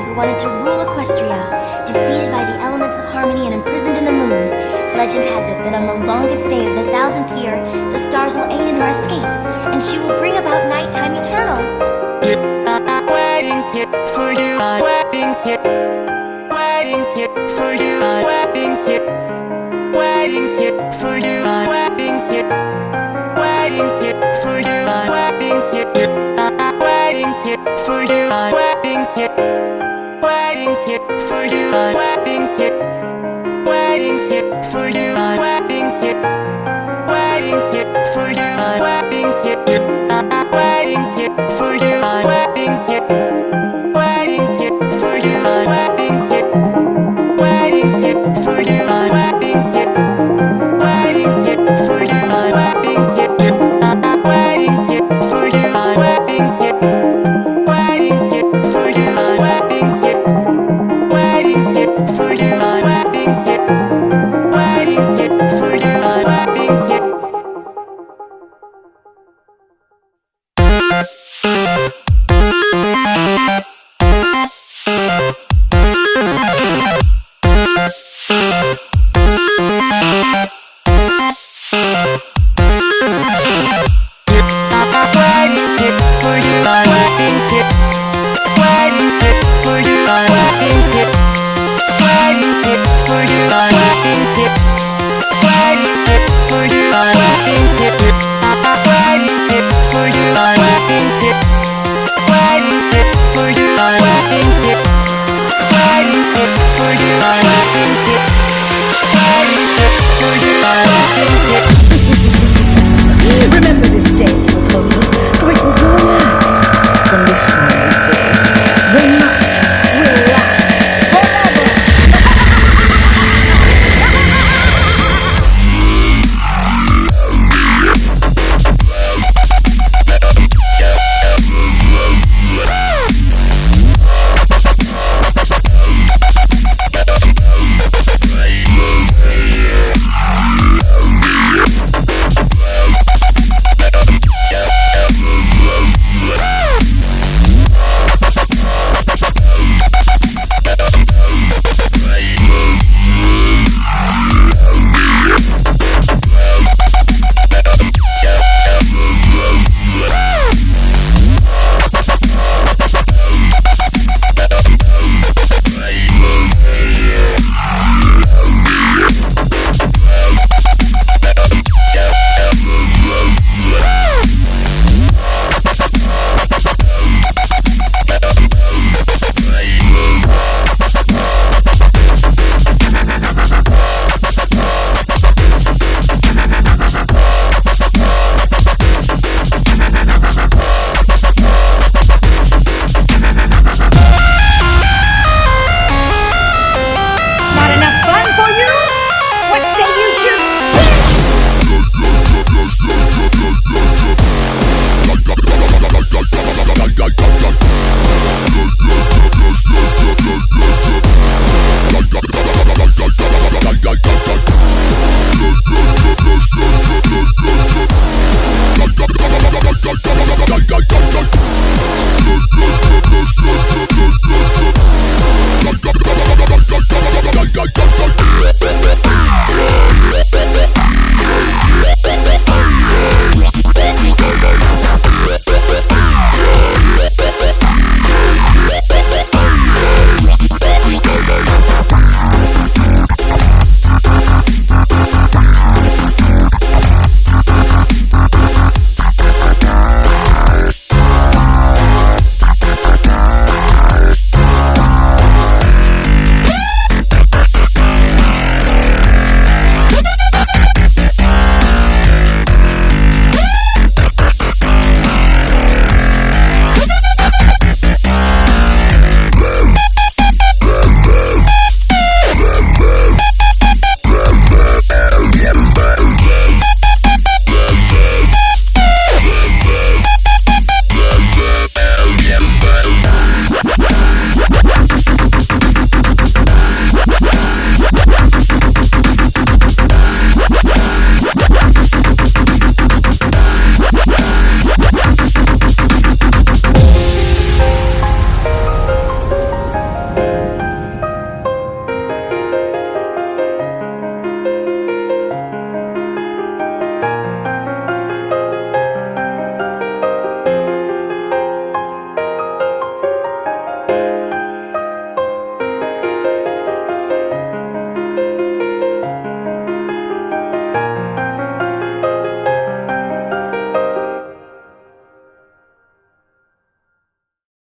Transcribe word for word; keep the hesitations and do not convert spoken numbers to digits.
who wanted to rule Equestria, defeated by the elements of harmony and imprisoned in the moon. Legend has it that on the longest day of the thousandth year, the stars will aid in her escape, and she will bring about nighttime eternal. Waiting here for you, I'm waiting here, waiting here for you, I'm waiting here, waiting here for you, I'm waiting here, waiting here for you, I'm waiting here, waiting here for you, I'm waiting here, waiting here for you, I'm waiting here, waiting here for you, I'm waiting here, waiting here for you, I'm waiting here, waiting here for you, I'm waiting here.